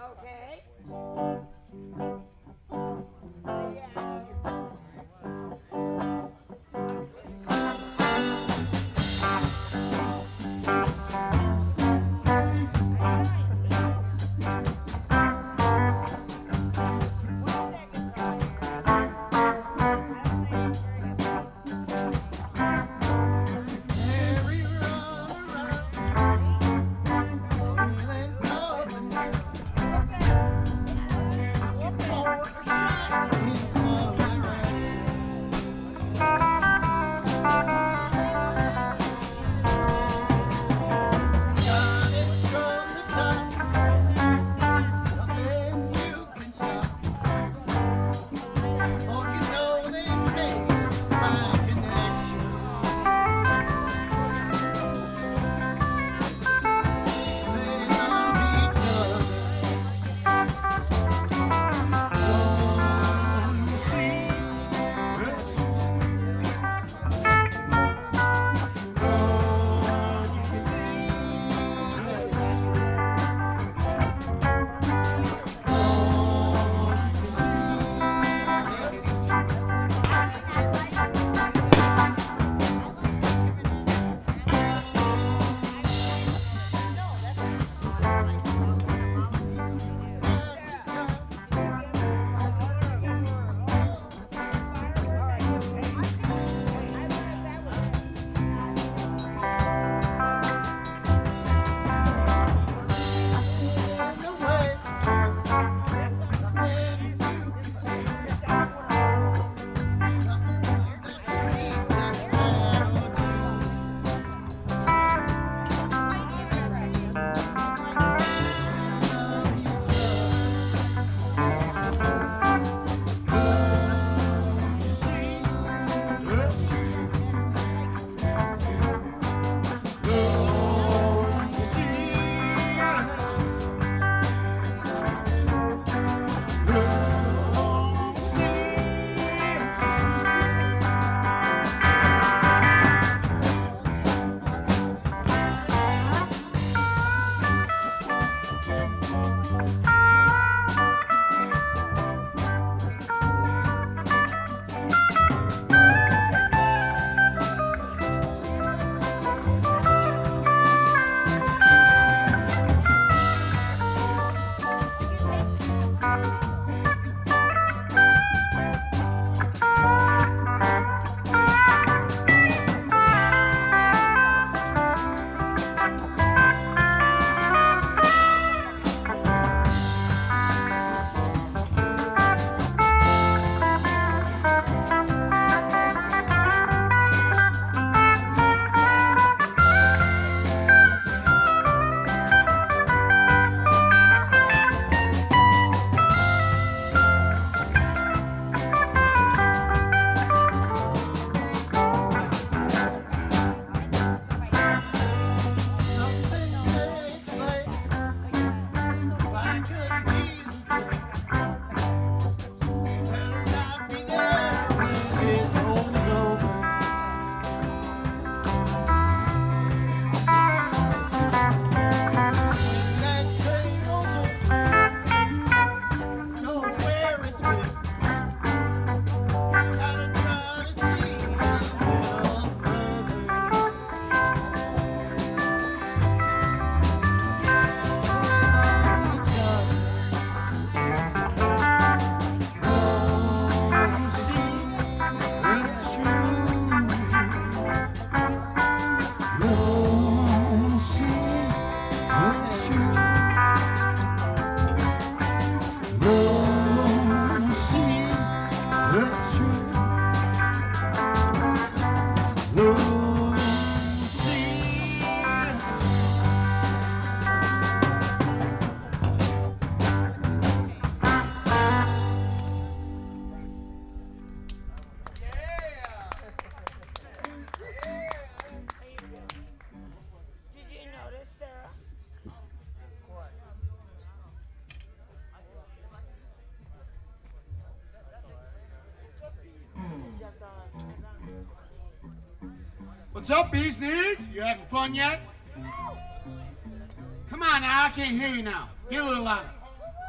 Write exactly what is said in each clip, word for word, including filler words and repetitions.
What's up, Bee's Knees? You having fun yet? Come on now, I can't hear you now. Get a little louder.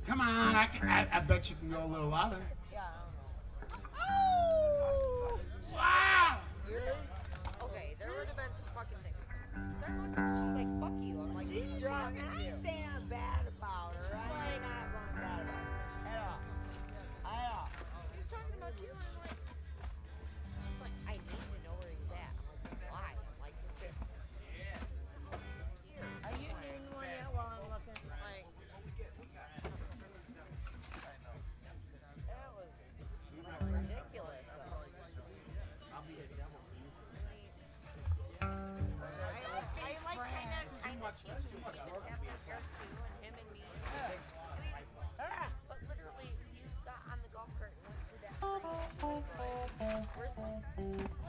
Come on, I, can, I, I bet you can go a little louder. Yeah, I don't know. Oh! Wow! Okay, there would have been some fucking things. She's like, fuck you. I'm like, She's who's drunk. talking I'm to? not saying bad about her. She's I'm like- not going bad about her. At all. At all. She's talking about you, and I'm like, she's like, I need to know where he's at. I'm like, why? I'm like, it's just, it's here. Are you needing one yet while I'm looking? Like, that was ridiculous, though. I, I like kind of, kind of keeping tabs on Eric too, and him and me. I mean, Ah. but literally, you got on the golf cart and went through that tree. Where's my?